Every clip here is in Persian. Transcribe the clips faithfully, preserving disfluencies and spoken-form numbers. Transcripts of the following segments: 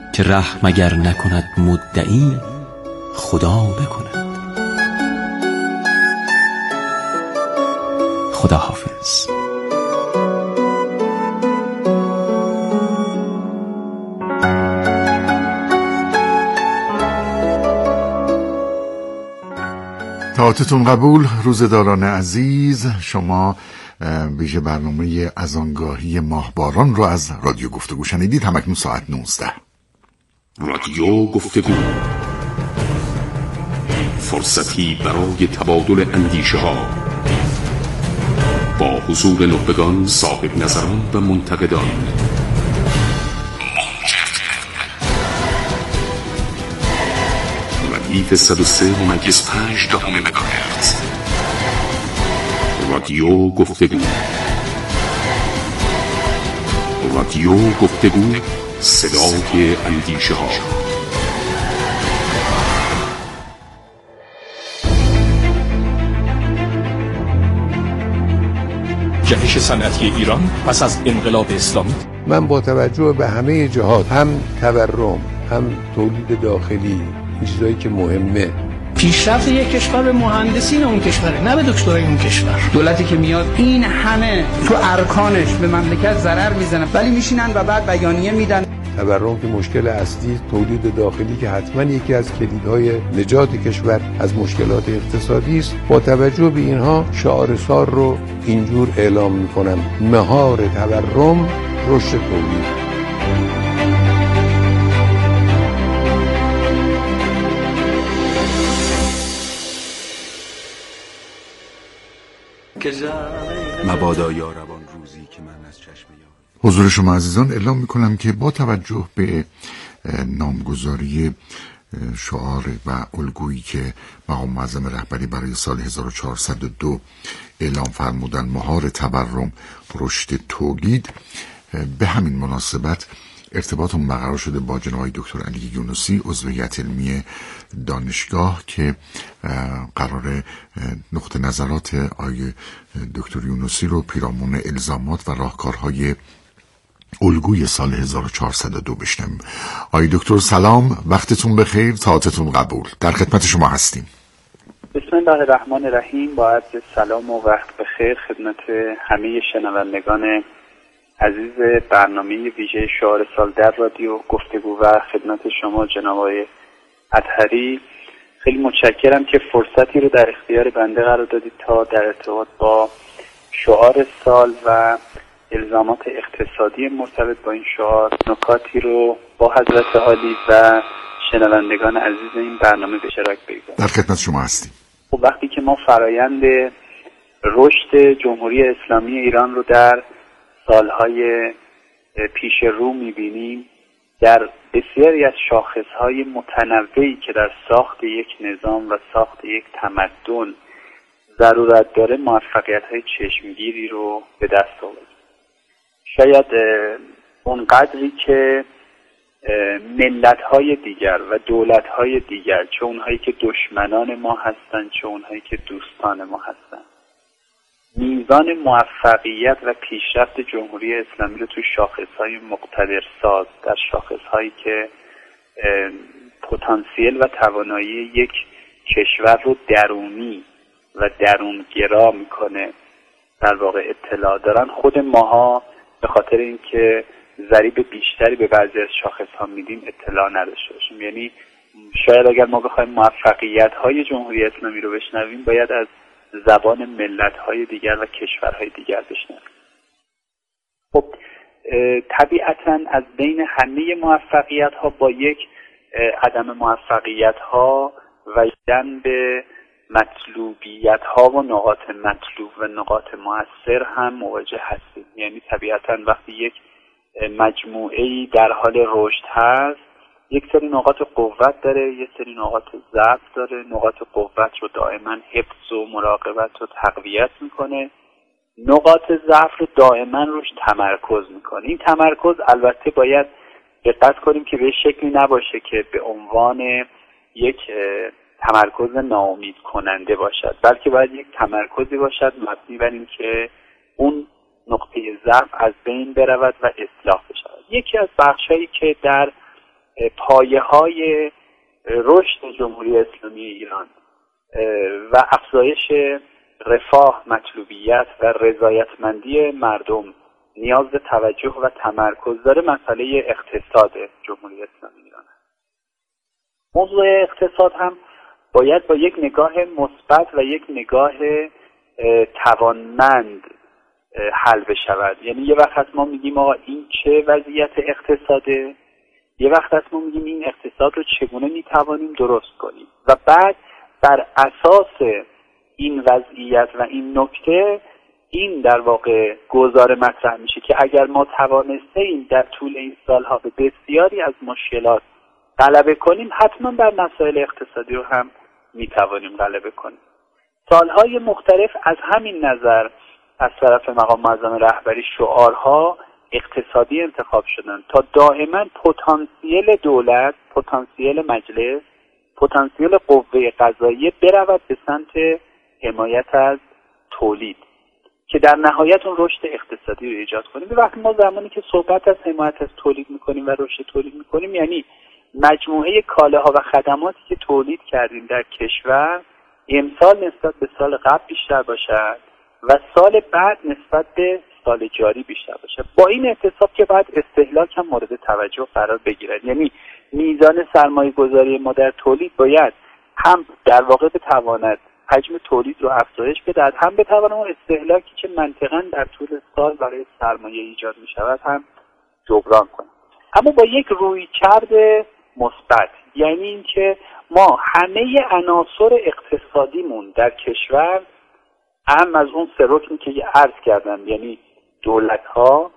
که رحم اگر نکند مدعی خدا بکند. خدا حافظ. طاعتتون قبول. روزداران عزیز، شما ویژه برنامه از آنگاهی ماهباران رو از رادیو گفتگو شنیدید. همکنون ساعت نوزده. رادیو گفتگو، فرصتی برای تبادل اندیشه ها با حضور نخبگان، صاحب نظران و منتقدان. ردیف صد و سه ممیز پنج دهم مگاهرتز. رادیو گفتگو. رادیو گفتگو، صدای اندیشه ها. جهش صنعتی ایران پس از انقلاب اسلامی. من با توجه به همه جهات، هم تورم، هم تولید داخلی، این چیزایی که مهمه، پیشرفت یک کشور به مهندسین اون کشوره، نه به دکترای اون کشور. دولتی که میاد این همه تو ارکانش به مملکت ضرر میزنه ولی میشینن و بعد بیانیه میدن. تورم که مشکل اصلی، تولید داخلی که حتما یکی از کلیدهای نجات کشور از مشکلات اقتصادی است. با توجه به اینها شعار سال رو اینجور اعلام میکنم: مهار تورم، رشد تولید. مبادا یا روان روزی که من از چشم یار. حضور شما عزیزان، اعلام میکنم که با توجه به نامگذاری شعار و الگویی که مقام معظم رهبری برای سال هزار و چهارصد و دو اعلام فرمودن، مهار تورم، رشد تولید، به همین مناسبت ارتباطم برقرار شده با جناب دکتر علی یونسی، عضو هیئت علمی دانشگاه، که قرار نقطه نظرات آقای دکتر یونسی رو پیرامون الزامات و راهکارهای الگوی سال هزار و چهارصد و دو بشنویم. آقای دکتر سلام، وقتتون بخیر، طاعتتون قبول. در خدمت شما هستیم. بسم الله الرحمن الرحیم. با عرض سلام و وقت بخیر خدمت همه شنوندگان عزیز برنامه ویژه شعار سال در رادیو گفتگو و خدمت شما جناب آقای اطهری. خیلی متشکرم که فرصتی رو در اختیار بنده قرار دادید تا در ارتباط با شعار سال و الزامات اقتصادی مرتبط با این شعار نکاتی رو با حضرت عالی و شنوندگان عزیز این برنامه به اشتراک بگذاریم. در خدمت شما هستیم. خب وقتی که ما فرایند رشد جمهوری اسلامی ایران رو در سالهای پیش رو می‌بینیم، در بسیاری از شاخص‌های متنوعی که در ساخت یک نظام و ساخت یک تمدن ضرورت داره، موفقیت‌های چشمگیری رو به دست آورد. شاید اونقدری که ملت‌های دیگر و دولت‌های دیگر، چه اونهایی که دشمنان ما هستند چه اونهایی که دوستان ما هستند، میزان موفقیت و پیشرفت جمهوری اسلامی رو تو شاخص‌های مقتدرساز، در شاخص‌هایی که پتانسیل و توانایی یک کشور رو درونی و درونگرا میکنه در واقع اطلاع دارن، خود ماها به خاطر اینکه ضریب بیشتری به بعضی از شاخص‌ها میدیم اطلاع نداشته باشیم. یعنی شاید اگر ما بخوایم موفقیت‌های جمهوری اسلامی رو بشنویم باید از زبان ملت‌های دیگر و کشورهای دیگر بشنویم. خب طبیعتاً از بین همه موفقیت‌ها با یک عدم موفقیت‌ها و جنب مطلوبیت‌ها و نقاط مطلوب و نقاط مؤثر هم مواجه هستیم. یعنی طبیعتاً وقتی یک مجموعه‌ای در حال رشد هست، یک سری نقاط قوت داره، یک سری نقاط ضعف داره. نقاط قوت رو دائما حفظ و مراقبت و تقویت میکنه، نقاط ضعف رو دائما روش تمرکز میکنه. این تمرکز البته باید دقت کنیم که به شکلی نباشه که به عنوان یک تمرکز ناامید کننده باشد، بلکه باید یک تمرکزی باشد مبنی بر این که اون نقطه ضعف از بین برود و اصلاح بشود. یکی از بخشایی که در پایه های رشد جمهوری اسلامی ایران و افزایش رفاه، مطلوبیت و رضایتمندی مردم نیاز به توجه و تمرکز داره مسئله اقتصاد جمهوری اسلامی ایران است. موضوع اقتصاد هم باید با یک نگاه مثبت و یک نگاه توانمند حل بشود. یعنی یه وقت ما میگیم آقا این چه وضعیت اقتصاده، یه وقت ما میگیم این اقتصاد رو چگونه میتوانیم درست کنیم و بعد بر اساس این وضعیت و این نکته این در واقع گزاره مطرح میشه که اگر ما توانسته ایم در طول این سالها به بسیاری از مشکلات غلبه کنیم، حتما بر مسائل اقتصادی رو هم میتوانیم غلبه کنیم. سالهای مختلف از همین نظر از طرف مقام معظم رهبری شعارها اقتصادی انتخاب شدن تا دائما پتانسیل دولت، پتانسیل مجلس، پتانسیل قوه قضاییه برود به سمت حمایت از تولید که در نهایت اون رشد اقتصادی رو ایجاد کنیم. به وقتی ما زمانی که صحبت از حمایت از تولید میکنیم و رشد تولید میکنیم، یعنی مجموعه کالاها و خدماتی که تولید کردیم در کشور امسال نسبت به سال قبل بیشتر باشد و سال بعد نسبت به سال جاری بیشتر باشد. با این احتساب که باید استهلاک هم مورد توجه قرار بگیرد. یعنی میزان سرمایه گذاری ما در تولید باید هم در واقع بتواند حجم تولید رو افزایش بدهد، هم بتواند اون استهلاکی که منطقاً در طول سال برای سرمایه ایجاد می شود هم جبران کنه. اما با یک رویکرد مثبت، یعنی اینکه ما همه عناصر اقتصادیمون در کشور، هم از اون سه رکنی که عرض کردم، یعنی دولت‌ها،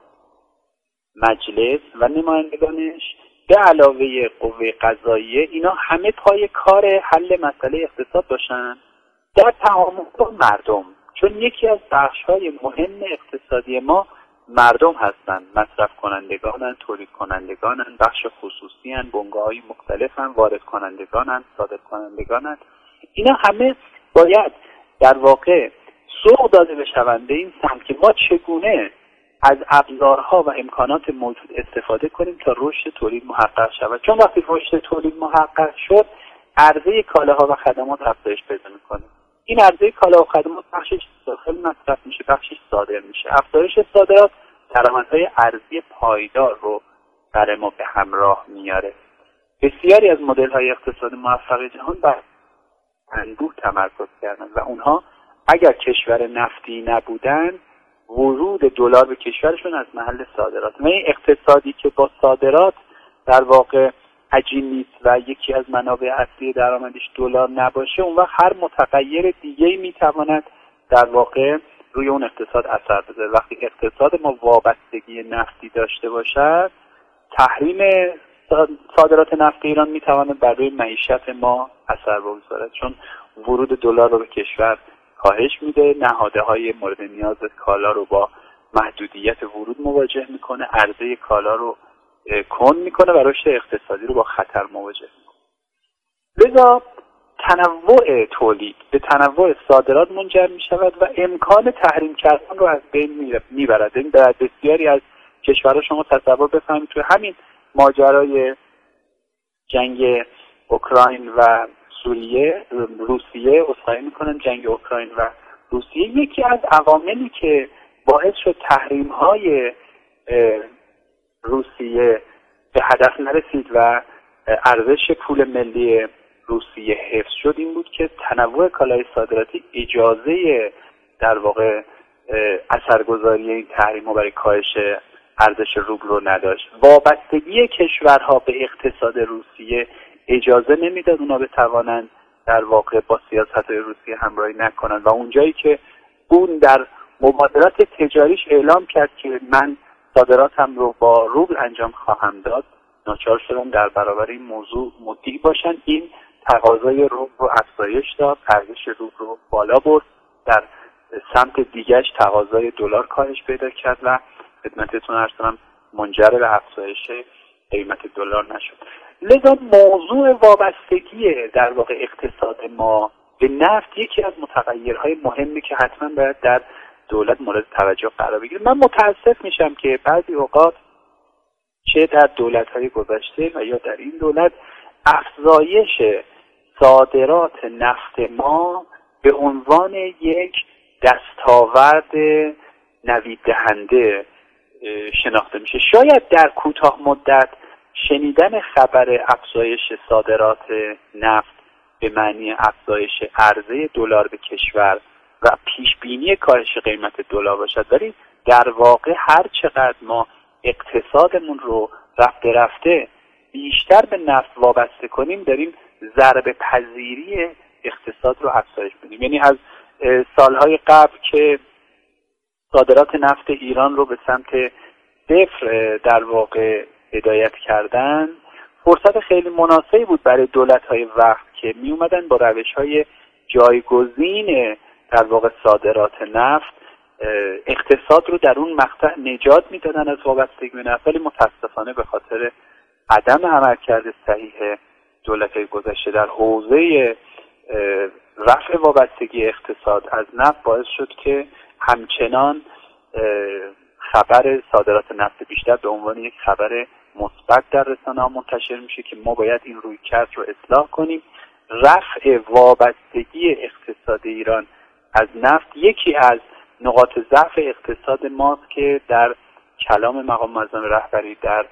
مجلس و نمایندگانش به علاوه قوه قضاییه، اینا همه پای کار حل مسئله اقتصاد باشن در تعامل با مردم، چون یکی از بخش‌های مهم اقتصادی ما مردم هستند. مصرف کنندگانن، تولید کنندگانن، بخش خصوصی هستند، بنگاه‌های مختلف هستند، وارد کنندگانن، صادر کنندگانن. اینا همه باید در واقع سوق داده بشوند به این سمت که ما چگونه از ابزارها و امکانات موجود استفاده کنیم تا رشد تولید محقق شود. چون وقتی رشد تولید محقق شد، عرضه کالاها و خدمات افزایش پیدا می‌کنه. این عرضه کالا و خدمات بخشش داخل مصرف میشه، بخشش صادر میشه. افزایش صادرات درآمدهای ارزی پایدار رو برای ما به همراه میاره. بسیاری از مدل‌های اقتصاد موفق جهان بر انبوه تمرکز کردن و اونها اگر کشور نفتی نبودن، ورود دلار به کشورشون از محل صادرات. و این اقتصادی که با صادرات در واقع عجین نیست و یکی از منابع اصلی درآمدش دلار نباشه، اون وقت هر متغیر دیگه‌ای میتواند در واقع روی اون اقتصاد اثر بذاره. وقتی اقتصاد ما وابستگی نفتی داشته باشد، تحریم صادرات نفت ایران میتواند بر روی معیشت ما اثر بگذارد، چون ورود دلار رو به کشور کاهش میده، نهادهای مورد نیاز کالا رو با محدودیت ورود مواجه میکنه، عرضه کالا رو کند میکنه و رشد اقتصادی رو با خطر مواجه میکنه. لذا تنوع تولید به تنوع صادرات منجر میشود و امکان تحریم کردن رو از بین میبرد. این در بسیاری از کشورها شما تصور بفهمید توی همین ماجرای جنگ اوکراین و سوریه، روسیه، اصلاحی میکنن جنگ اوکراین و روسیه، یکی از عواملی که باعث شد تحریم های روسیه به هدف نرسید و ارزش پول ملی روسیه حفظ شد این بود که تنوع کالای صادراتی اجازه در واقع اثرگذاری این تحریم ها برای کاهش ارزش روبل رو نداشت. وابستگی کشورها به اقتصاد روسیه اجازه نمیداد اونا بتوانند در واقع با سیاست‌های روسیه همراهی نکنند و اونجایی که اون در مبادلات تجاریش اعلام کرد که من صادراتم رو با روبل انجام خواهم داد، ناچار شدن در برابر این موضوع مطیع باشن. این تقاضای روبل رو افزایش داد، ارزش روبل رو بالا برد، در سمت دیگرش تقاضای دلار کاهش پیدا کرد و خدمتتون عرض کنم منجر به افزایش قیمت دلار نشد. لذا موضوع وابستگی در واقع اقتصاد ما به نفت یکی از متغیرهای مهمی که حتما باید در دولت مورد توجه قرار بگیره. من متاسف میشم که بعضی اوقات چه در دولت‌های گذشته و یا در این دولت، افزایش صادرات نفت ما به عنوان یک دستاورد نوید دهنده شناخته میشه. شاید در کوتاه مدت شنیدن خبر افزایش صادرات نفت به معنی افزایش عرضه دلار به کشور و پیش بینی کاهش قیمت دلار باشد، ولی در واقع هر چقدر ما اقتصادمون رو رفته رفته بیشتر به نفت وابسته کنیم، داریم ضربه پذیری اقتصاد رو افزایش بدیم. یعنی از سالهای قبل که صادرات نفت ایران رو به سمت صفر در واقع هدایت کردن، فرصت خیلی مناسبی بود برای دولت‌های وقت که می اومدن با روش‌های جایگزین در واقع صادرات نفت اقتصاد رو در اون مقطع نجات میدادن از وابستگی به نفت، ولی متاسفانه به خاطر عدم عملکرد صحیح دولت‌های گذشته در حوزه رفع وابستگی اقتصاد از نفت باعث شد که همچنان خبر صادرات نفت بیشتر به عنوان یک خبر مثبت در رسانه‌ها منتشر میشه که ما باید این رویکرد رو اصلاح کنیم. رفع وابستگی اقتصاد ایران از نفت یکی از نقاط ضعف اقتصاد ماست که در کلام مقام معظم رهبری در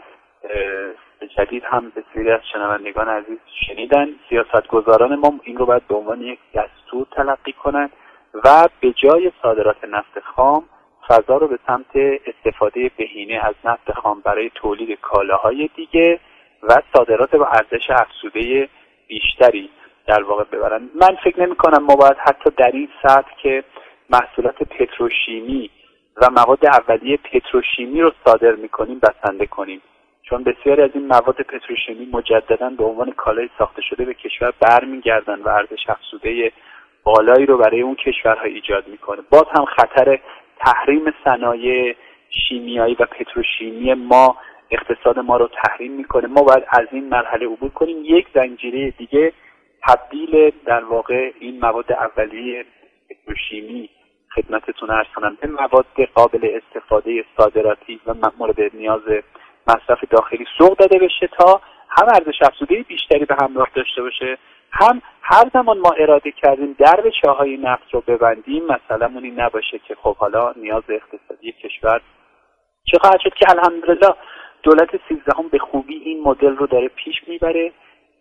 جدید هم بسیاری از شنوندگان عزیز شنیدن. سیاستگزاران ما این رو باید به عنوان یک دستور تلقی کنند و به جای صادرات نفت خام فضا رو به سمت استفاده بهینه از نفت خام برای تولید کالاهای دیگه و صادرات با ارزش افزوده بیشتری در واقع ببرن. من فکر نمی کنم ما باید حتی در این سطح که محصولات پتروشیمی و مواد اولیه پتروشیمی رو صادر میکنیم بسنده کنیم، چون بسیاری از این مواد پتروشیمی مجددا به عنوان کالای ساخته شده به کشور برمیگردن و ارزش افزوده بالایی رو برای اون کشورها ایجاد میکنه. باز هم خطر تحریم صنایع شیمیایی و پتروشیمی ما اقتصاد ما رو تحریم میکنه. ما باید از این مرحله عبور کنیم، یک زنجیره دیگه تبدیل در واقع این مواد اولیه پتروشیمی خدمتتون عرض کنم به مواد قابل استفاده صادراتی و مورد نیاز مصرف داخلی سوق داده بشه تا هم ارزش افزوده بیشتری به همراه داشته باشه، هم هر زمان ما اراده کردیم درب چاهای نفت رو ببندیم مثلا اونی نباشه که خب حالا نیاز اقتصادی کشور چه خواهد شد، که الحمدلله دولت سیزدهم به خوبی این مدل رو داره پیش میبره.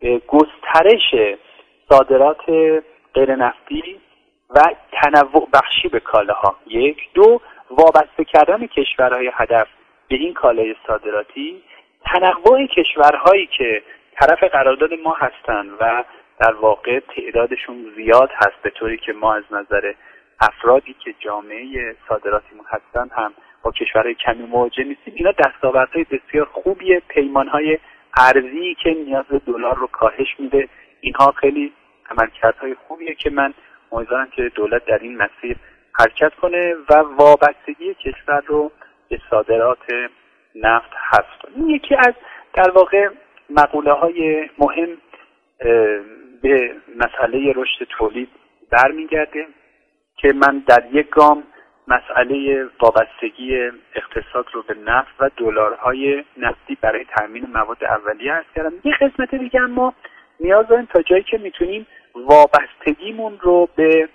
گسترش صادرات غیر نفتی و تنوع بخشی به کالاها، یک دو وابسته کردن کشورهای هدف به این کالای صادراتی، تنوع کشورهایی که طرف قرارداد ما هستن و در واقع تعدادشون زیاد هست به طوری که ما از نظر افرادی که جامعه صادراتیمون هستن هم با کشورهای کمی مواجه نیستیم. اینا دستاوردهای بسیار خوبیه، پیمانهای ارزی که نیاز دلار رو کاهش میده، اینها خیلی عملکردهای خوبیه که من امیدوارم که دولت در این مسیر حرکت کنه و وابستگی کشور رو به صادرات نفت حذف کنه. این یکی از در واقع مقوله های مهم به مسئله رشد تولید برمیگرده که من در یک گام مسئله وابستگی اقتصاد رو به نفت و دلارهای نفتی برای تامین مواد اولیه عرض کردم. یه قسمت دیگه ما نیاز داریم تا جایی که میتونیم وابستگیمون رو به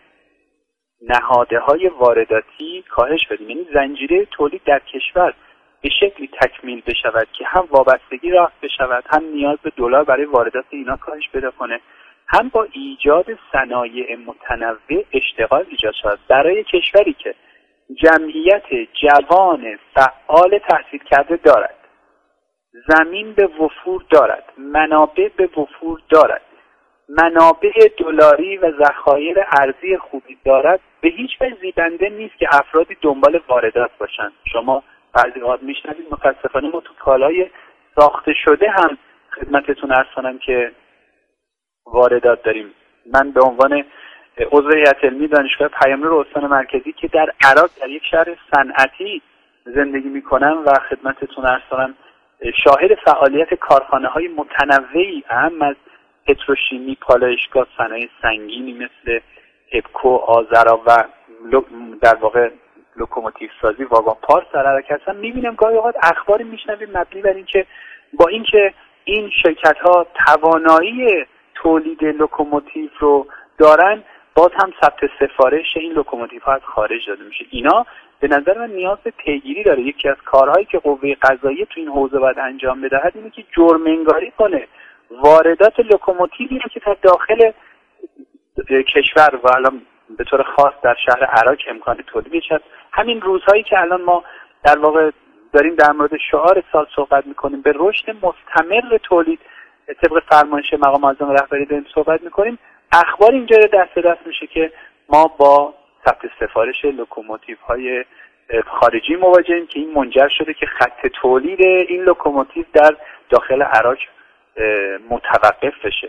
نهادهای وارداتی کاهش بدیم، یعنی زنجیره تولید در کشور به شکلی تکمیل بشود که هم وابستگی رفع بشود، هم نیاز به دلار برای واردات اینا کاهش پیدا کنه، هم با ایجاد صنایع متنوع اشتغال ایجاد شود برای کشوری که جمعیت جوان فعال تحصیل کرده دارد، زمین به وفور دارد، منابع به وفور دارد، منابع دلاری و ذخایر ارزی خوبی دارد. به هیچ وجه زیبنده نیست که افرادی دنبال واردات باشن. شما بعضی وقت میشنوید متاسفانه ما تو کالای ساخته شده هم خدمتتون عرض کنم که واردات داریم. من به عنوان عضو هیئت علمی دانشگاه پیام‌نور استان مرکزی که در عراق در یک شهر صنعتی زندگی میکنم و خدمتتون عرض کنم شاهد فعالیت کارخانه‌های متنوعی هم از پتروشیمی، پالایشگاه، صنایع سنگینی مثل هپکو، آذرا و در واقع لوکوموتیو سازی واگن پارس در حرکت هستن، میبینیم گاهی اوقات اخباری میشنویم مبنی بر اینکه با اینکه این شرکت ها توانایی تولید لوکوموتیو رو دارن، باز هم ثبت سفارش این لوکوموتیو ها از خارج داده میشه. اینا به نظر من نیاز به پیگیری داره. یکی از کارهایی که قوه قضاییه تو این حوزه باید انجام بدهد اینه که جرم انگاری کنه واردات لوکوموتیوی رو که تا داخل کشور و الان به طور خاص در شهر عراق امکان تولیدش هست. همین روزهایی که الان ما در واقع داریم در مورد شعار سال صحبت میکنیم، به رشد مستمر تولید طبق فرمایش مقام معظم رهبری داریم صحبت میکنیم، اخبار اینجا دست دست میشه که ما با ثبت سفارش لوکوموتیو های خارجی مواجهیم که این منجر شده که خط تولید این لوکوموتیو در داخل عراق متوقف بشه.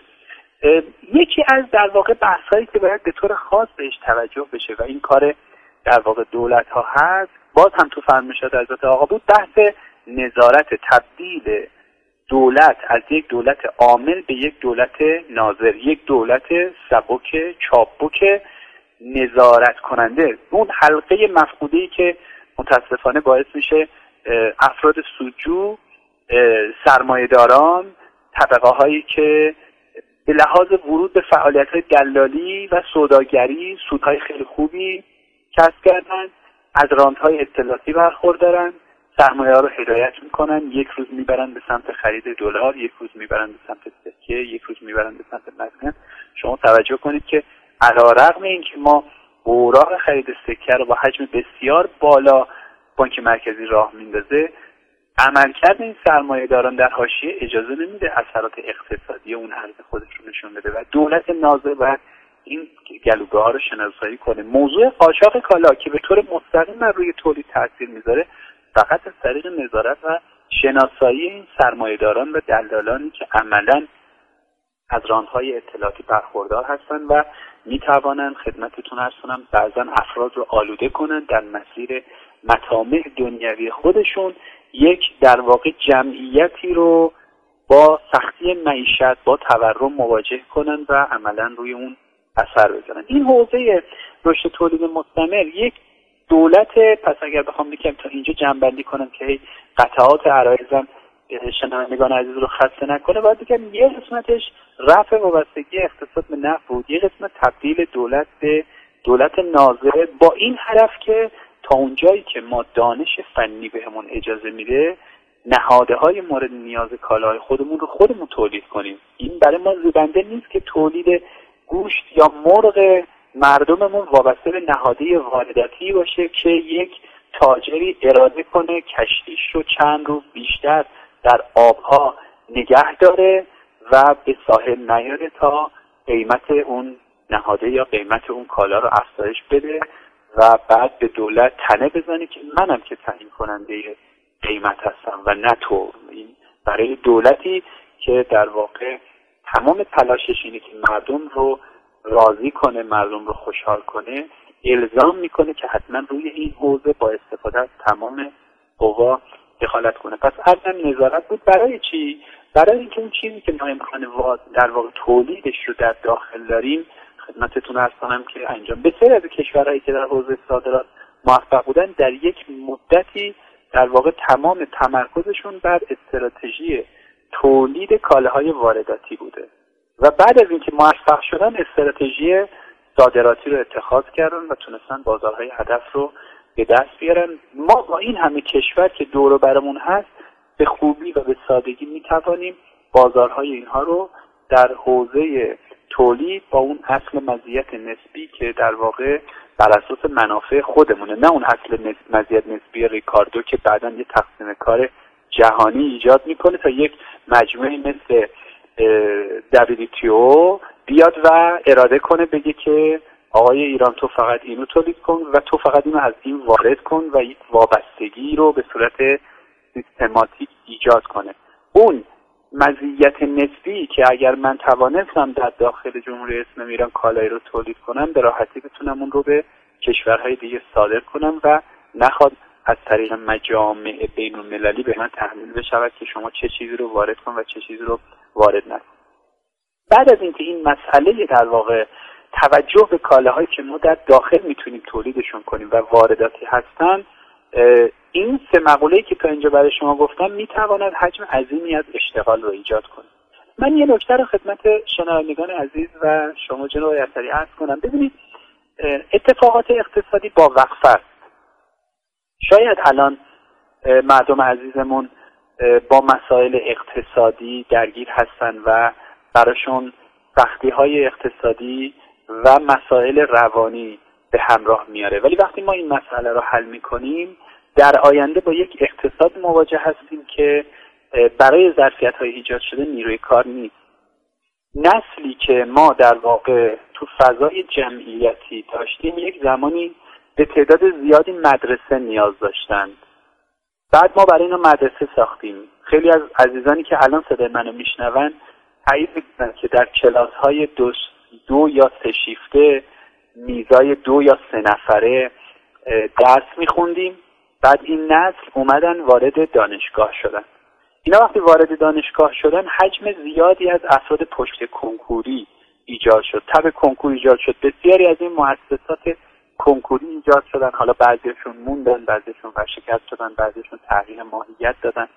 یکی از در واقع بحثایی که باید به طور خاص بهش توجه بشه و این کار در واقع دولت ها هست، باز هم تو فرمایشات حضرت آقا بود، بحث نظارت، تبدیل دولت از یک دولت عامل به یک دولت ناظر، یک دولت سبک چابک نظارت کننده. اون حلقه مفقوده‌ای که متاسفانه باعث میشه افراد سودجو، سرمایه‌داران، طبقه هایی که به لحاظ ورود به فعالیت‌های دلالی و سوداگری سودهای خیلی خوبی کسب کردن، از راندهای اطلاعاتی برخوردارن، سرمایه‌ها رو هدایت میکنن، یک روز میبرن به سمت خرید دلار، یک روز میبرن به سمت سکه، یک روز میبرن به سمت مسکن. شما توجه کنید که علی‌رغم اینکه ما اوراق خرید سکه رو با حجم بسیار بالا بانک مرکزی راه میندازه، عملکرد این سرمایه‌داران در حاشیه اجازه نمیده اثرات اقتصادی اون ارز خودش رو نشون بده و دولت ناظر باید این گلوگاه‌ها رو شناسایی کنه. موضوع قاچاق کالا که به طور مستقیم بر روی تولید تاثیر میذاره، فقط از طریق نظارت و شناسایی این سرمایه‌داران و دلالانی که عملاً از راندهای اطلاعاتی برخوردار هستن و میتوانن خدمتتون عرض کنم بعضن افراد رو آلوده کنن در مسیر مطامع دنیوی خودشون، یک در واقع جمعیتی رو با سختی معیشت، با تورم مواجه کنن و عملا روی اون اثر بزنن. این حوزه رشد تولید مستمر یک دولت، پس اگر بخوام بگم تا اینجا جمع‌بندی کنم که قطعات عرایزم شنوندگان عزیز رو خسته نکنه، باید بگم یه قسمتش رفع وابستگی اقتصاد به نفت بود، یه قسمت تبدیل دولت به دولت ناظر، با این هدف که تا اونجایی که ما دانش فنی بهمون اجازه میده نهاده های مورد نیاز کالاهای خودمون رو خودمون تولید کنیم. این برای ما زیبنده نیست که تولید گوشت یا مرغ مردممون وابسته به نهاده وارداتی باشه که یک تاجری اراده کنه کشتیش رو چند روز بیشتر در آبها نگه داره و به ساحل نیاره تا قیمت اون نهاده یا قیمت اون کالا رو افزایش بده و بعد به دولت تنه بزنه که منم که تعیین کننده قیمت هستم و نه تو. این برای دولتی که در واقع تمام تلاشش اینه که مردم رو راضی کنه، مردم رو خوشحال کنه، الزام میکنه که حتما روی این حوزه با استفاده از تمام قوا دخالت کنه. پس عدم نظارت بود برای چی؟ برای اینکه اون چیزی که ما امکان در واقع تولیدش رو در داخل داریم، خدمتتون عرض کنم که انجام بسیاری از کشورهایی که در حوزه صادرات موفق بودن در یک مدتی در واقع تمام تمرکزشون بر استراتژی تولید کالاهای وارداتی بوده و بعد از اینکه موفق شدن استراتژی صادراتی رو اتخاذ کردن و تونستن بازارهای هدف رو به دست بیارن. ما با این همه کشور که دور و برمون هست به خوبی و به سادگی میتوانیم بازارهای اینها رو در حوزه تولید با اون اصل مزیت نسبی که در واقع بر اساس منافع خودمونه، نه اون اصل مزیت نسبی ریکاردو که بعداً یه تقسیم کار جهانی ایجاد میکنه تا یک مجموعه مثل دبلیو تی او بیاد و اراده کنه بگه که آقای ایران تو فقط اینو تولید کن و تو فقط اینو از این وارد کن و یک وابستگی رو به صورت سیستماتیک ایجاد کنه. اون مزیت نسبی که اگر من توانستم در داخل جمهوری اسلامی ایران کالایی رو تولید کنم، به راحتی بتونم اون رو به کشورهای دیگه صادر کنم و نخواد از طریق مجامع بین المللی به من تحمیل بشود که شما چه چیزی رو وارد کن و چه چیزی رو وارد نکن. بعد از اینکه این مسئله در واقع توجه به کالاهایی که ما در داخل میتونیم تولیدشون کنیم و وارداتی هستن، این سه مقوله‌ای که تا اینجا برای شما گفتم میتواند حجم عظیمی از اشتغال رو ایجاد کنه. من یه نکته رو خدمت شنوندگان عزیز و شما جناب یسری عرض کنم. ببینید، اتفاقات اقتصادی با وقفه است. شاید الان مردم عزیزمون با مسائل اقتصادی درگیر هستن و براشون سختی‌های اقتصادی و مسائل روانی به همراه میاره، ولی وقتی ما این مسئله رو حل میکنیم در آینده با یک اقتصاد مواجه هستیم که برای ظرفیت‌های ایجاد شده نیروی کار نیست. نسلی که ما در واقع تو فضای جمعیتی داشتیم یک زمانی به تعداد زیادی مدرسه نیاز داشتند. بعد ما برای اینا مدرسه ساختیم. خیلی از عزیزانی که الان صدای منو میشنون تایید میکنن که در کلاس‌های دو, دو یا سه شیفته میزای دو یا سه نفره درس میخوندیم. بعد این نسل اومدن وارد دانشگاه شدن. اینا وقتی وارد دانشگاه شدن حجم زیادی از افراد پشت کنکوری ایجاد شد. تب کنکور ایجاد شد. بسیاری از این مؤسسات کنکوری ایجاد شدن. حالا بعضیشون موندن، بعضیشون ورشکست شدن، بعضیشون تغییر ماهیت دادن.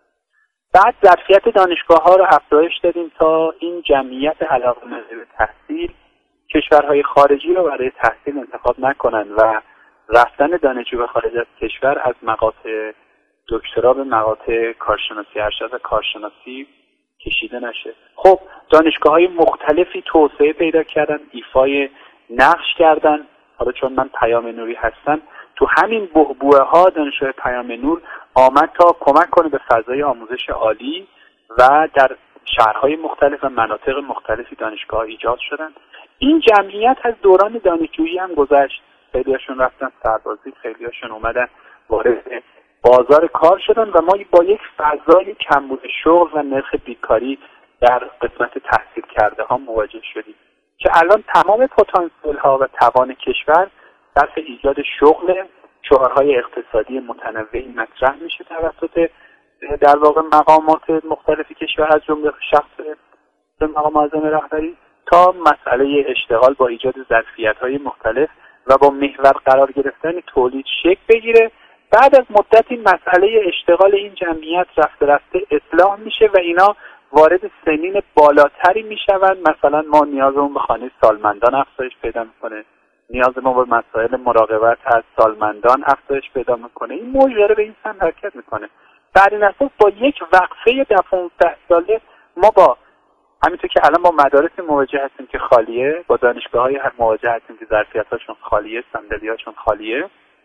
بعد ظرفیت دانشگاه‌ها رو افزایش دادیم تا این جمعیت علاقه‌مند به تحصیل کشورهای خارجی رو برای تحصیل انتخاب نکنن و رفتن دانشجو به خارج از کشور از مقاطع دکترا به مقاطع کارشناسی ارشد و کارشناسی کشیده نشه. خب دانشگاه‌های مختلفی توسعه پیدا کردن، ایفای نقش کردن. حالا چون من پیام نوری هستم، تو همین بحبوحه ها دانشگاه پیام نور آمد تا کمک کنه به فضای آموزش عالی و در شهرهای مختلف و مناطق مختلفی دانشگاه ایجاد شدن. این جمعیت از دوران دانشجویی هم گذشت. خیلیاشون رفتن سربازی، خیلیاشون اومدن وارد بازار کار شدن و ما با یک فضای کمبود شغل و نرخ بیکاری در قسمت تحصیل کرده ها مواجه شدیم که الان تمام پتانسیل ها و توان کشور صرف ایجاد شغل، شعارهای اقتصادی متنوعی مطرح میشه توسط در واقع مقامات مختلف کشور از جمله شخص مقام معظم رهبری تا مسئله اشتغال با ایجاد ظرفیت‌های مختلف و با محور قرار گرفتن تولید شکل بگیره. بعد از مدتی مسئله اشتغال این جمعیت رفته رفته اصلاح میشه و اینا وارد سنین بالاتری میشوند. مثلا ما نیازمون به خانه سالمندان افزایش پیدا میکنه، نیاز ما به مسائل مراقبت از سالمندان افزایش پیدا میکنه. این موج داره به این سمت حرکت میکنه. بر این اساس با یک وقفه ده پانزده ساله ما با همینطور که الان با مدارس مواجه هستیم که خالیه، با دانشگاه‌های مواجه هستیم که ظرفیت‌هاشون خالیه، صندلی‌هاشون خالیه،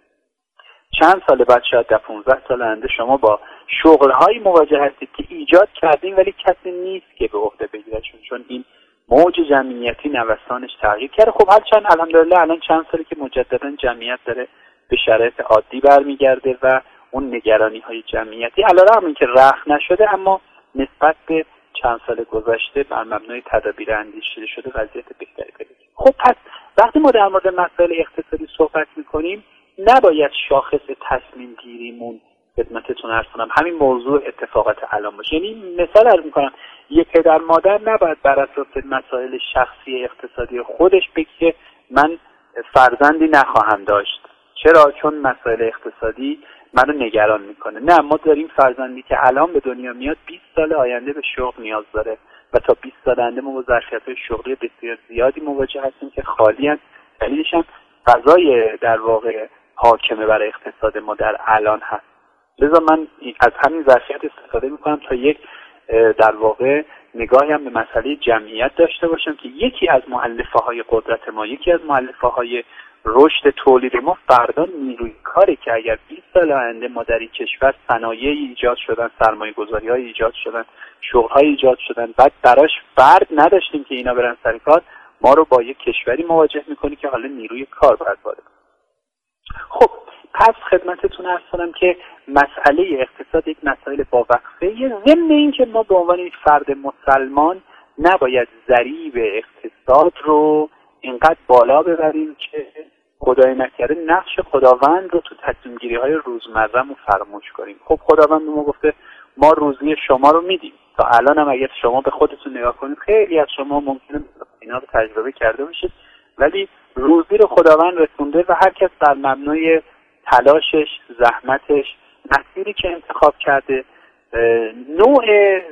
چند سال بعد شاید ده پانزده سال آینده شما با شغل‌هایی مواجه هستید که ایجاد کردیم ولی کسی نیست که به عهده بگیرشون، چون این موج جمعیتی نوسانش تغییر کرده. خب هرچند الحمدلله الان چند سالی که مجددا جمعیت داره به شرایط عادی برمیگرده و اون نگرانی‌های جمعیتی علیرغم اینکه رفع نشده اما نسبت به چند سال گذشته بر مبنای تدابیر اندیشیده شده وضعیت بهتری پیدا کرده. خب پس وقتی ما در مورد مسائل اقتصادی صحبت می‌کنیم نباید شاخص تصمیم گیریمون خدمتتون عرض کنم همین موضوع اتفاقات الان باشه. یعنی مثال عرض می‌کنم یک پدر مادر نباید بر اساس مسائل شخصی اقتصادی خودش بگه من فرزندی نخواهم داشت. چرا؟ چون مسائل اقتصادی منو نگران میکنه. نه، ما داریم فرزندی که الان به دنیا میاد بیست سال آینده به شغل نیاز داره و تا بیست سال آینده ما با ظرفیت‌های شغلی بسیار زیادی مواجه هستیم که خالی هست. دلیلش هم فضای در واقع حاکمه برای اقتصاد ما در الان هست. لذا من از همین ظرفیت استفاده میکنم تا یک در واقع نگاهی هم به مسئله جمعیت داشته باشم که یکی از مؤلفه‌های قدرت ما، یکی از مؤلفه‌های رشد تولید ما فردا نیروی کاری که اگر بیست سال آینده ما در این کشور صنایعی ایجاد شدن، سرمایه‌گذاری‌های ایجاد شدن، شغل‌های ایجاد شدن، بعد براش فرد نداشتیم که اینا برن سر کار، ما رو با یک کشوری مواجه می‌کنی که حالا نیروی کار باید وارد. خب پس خدمتتون عرض کنم که مسئله اقتصاد یک مسئله با وقفه، ضمن این که ما به عنوان یک فرد مسلمان نباید ضریب اقتصاد رو اینقدر بالا ببریم که خدای نکرده نقش خداوند رو تو تصمیم گیری های روزمره‌مون فراموش کنیم. خب خداوند ما گفته ما روزی شما رو میدیم. تا الان هم اگر شما به خودتون نگاه کنید خیلی از شما ممکنه اینا رو تجربه کرده باشید. ولی روزی رو خداوند رسونده و هر کس بر مبنای تلاشش، زحمتش، مسیری که انتخاب کرده، نوع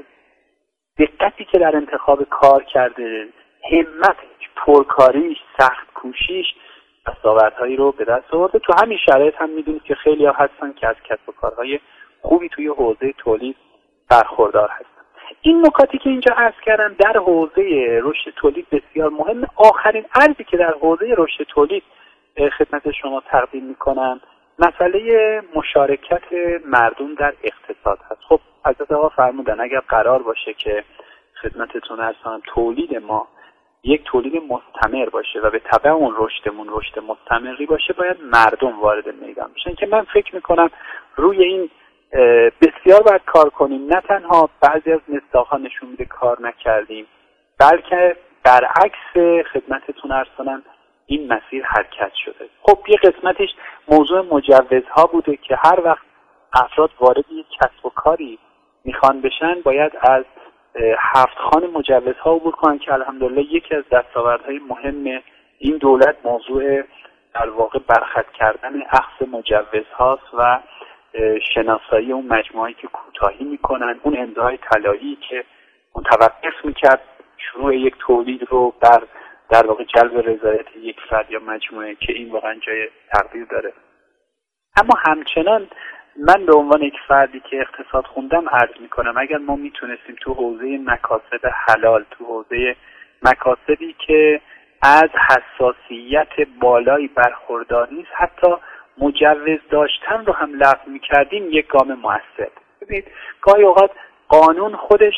دقتی که در انتخاب کار کرده، همتش، پرکاریش، سخت کوشیش، دستاوردهایی رو به دست آورده. تو همین شرایط هم میدونید که خیلی ها هستن که از کسب و کارهای خوبی توی حوزه تولید برخوردار هستن. این نکاتی که اینجا عرض کردم در حوزه رشد تولید بسیار مهمه. آخرین عرضی که در حوزه رشد تولید خدمت شما تقدیم میکنم مسئله مشارکت مردم در اقتصاد هست. خب حضرت آقا فرمودن اگر قرار باشه که خدمتتون عرض کنم تولید ما یک تولید مستمر باشه و به تبع اون رشدمون رشد مستمری باشه، باید مردم وارد میدان بشن که من فکر میکنم روی این بسیار باید کار کنیم. نه تنها بعضی از مصداق‌ها نشون میده کار نکردیم، بلکه برعکس خدمتتون عرض کنم این مسیر حرکت شده. خب یه قسمتش موضوع مجوزها بوده که هر وقت افراد وارد یک کسب و کاری میخوان بشن باید از هفت خوان مجوزها عبور کنن که الحمدلله یکی از دستاوردهای مهم این دولت موضوع در واقع برخط کردن اخذ مجوزهاست و شناسایی اون مجموعه‌ای که کوتاهی میکنن، اون امضای طلایی که متوقف میکرد شروع یک تولید رو بر در واقع جلب رضایت یک فرد یا مجموعه، که این واقعا جای تقدیر داره. اما همچنان من به عنوان یک فردی که اقتصاد خوندم عرض میکنم اگر ما میتونستیم تو حوزه مکاسب حلال، تو حوزه مکاسبی که از حساسیت بالایی برخوردار نیست، حتی مجوز داشتن رو هم لغو میکردیم، یک گام موثر. ببینید گاهی اوقات قانون خودش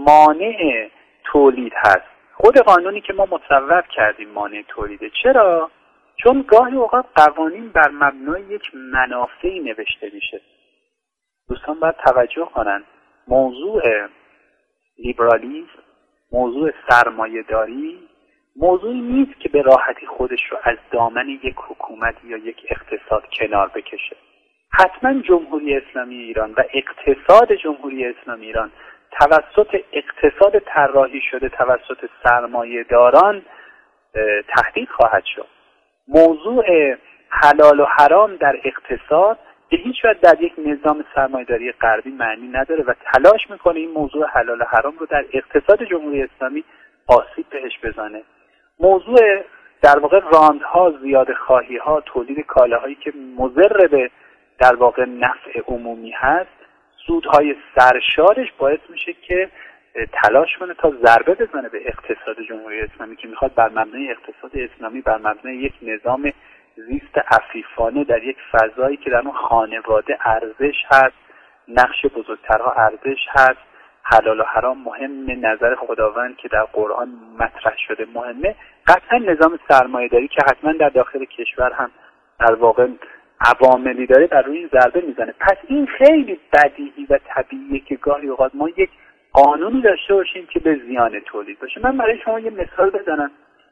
مانع تولید هست. خود قانونی که ما مصوب کردیم مانع تولیده. چرا؟ چون گاهی اوقات قوانین بر مبنای یک منافعی نوشته میشه. دوستان باید توجه کنن موضوع لیبرالیسم، موضوع سرمایه‌داری موضوعی نیست که به راحتی خودش رو از دامن یک حکومت یا یک اقتصاد کنار بکشه. حتما جمهوری اسلامی ایران و اقتصاد جمهوری اسلامی ایران توسط اقتصاد طراحی شده توسط سرمایه‌داران تهدید خواهد شد. موضوع حلال و حرام در اقتصاد به هیچ وجه در یک نظام سرمایه‌داری غربی معنی نداره و تلاش میکنه این موضوع حلال و حرام رو در اقتصاد جمهوری اسلامی آسیب بهش بزنه. موضوع در واقع راندها، زیاده خواهی ها، تولید کالاهایی که مضر به در واقع نفع عمومی هست، سودهای سرشارش باعث میشه که تلاش کنه تا ضربه بزنه به اقتصاد جمهوری اسلامی که میخواد بر مبنای اقتصاد اسلامی، بر مبنای یک نظام زیست عفیفانه در یک فضایی که در اون خانواده ارزش هست، نقش بزرگترها ارزش هست، حلال و حرام مهم، نظر خداوند که در قرآن مطرح شده مهمه، قطعا نظام سرمایه‌داری که حتما در داخل کشور هم در واقع عواملی داره بر روی این ضربه میزنه. پس این خیلی بدیهی و طبیعیه که گاهی اوقات ما یک قانونی داشته باشیم که به زیان تولید باشه. من برای شما یه مثال بزنم.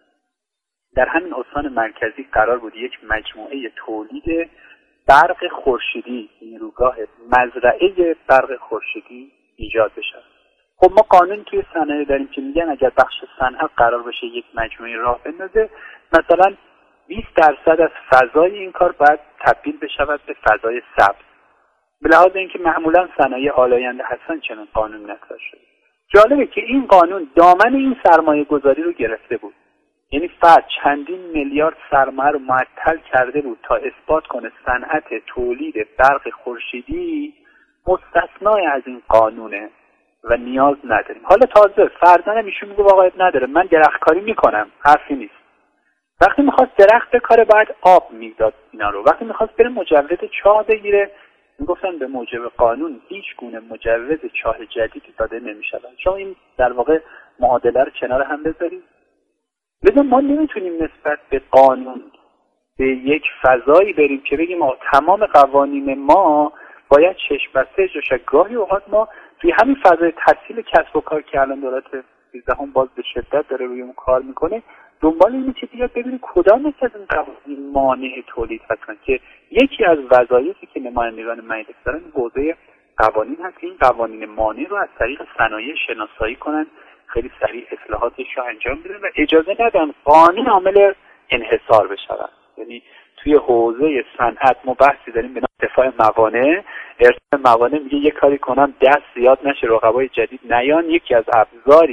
در همین استان مرکزی قرار بود یک مجموعه تولید برق خورشیدی، نیروگاه مزرعه برق خورشیدی ایجاد بشه. خب ما قانون توی صنایع داریم که میگن اگر بخش صنعت قرار باشه یک مجموعه راه بندازه، مثلا بیست درصد از فضای این کار باید تبدیل بشود به فضای سبز. به لحاظ اینکه معمولا صنایع آلاینده هستن چنین قانون نقض شده. جالبه که این قانون دامن این سرمایه گذاری رو گرفته بود. یعنی فرد چندین میلیارد سرمایه رو معطل کرده بود تا اثبات کنه صنعت تولید برق خورشیدی مستثنای از این قانونه و نیاز نداریم. حالا تازه فرزند ایشون میگه واقعیت نداره، من درختکاری میکنم، حرفی نیست. وقتی میخواست درخت بکاره باید آب میداد اینا رو. وقتی میخواست بره مجوز چاه بگیره میگفتن به موجب قانون هیچ گونه مجوز چاه جدیدی داده نمیشود. شما این در واقع معادله رو کنار هم بذارید. لذا ما نمیتونیم نسبت به قانون به یک فضایی بریم که بگیم آه تمام قوانین ما باید چشم بسته اجرا شه. گاهی اوقات ما توی همین فضای تسهیل کسب و کار که الان دولت سیزدهم باز به شدت داره روی اون کار میکنه، دنبال اینه که بیاد ببینیم کدام یک از این قوانین مانع تولید هستن که یکی از وظایفی که نمایندگان مجلس دارن حوزه قوانین هست که این قوانین مانع رو از طریق صنایع شناسایی کنن، خیلی سریع اصلاحاتش رو انجام بدن و اجازه ندن قانون عامل انحصار بشوند. یعنی توی حوزه صنعت ما بحثی داریم به نام ارتفاع موانع. ارتفاع موانع میگه یک کاری کنم دست زیاد نشه، رقبای جدید نیان. یکی از ابزاری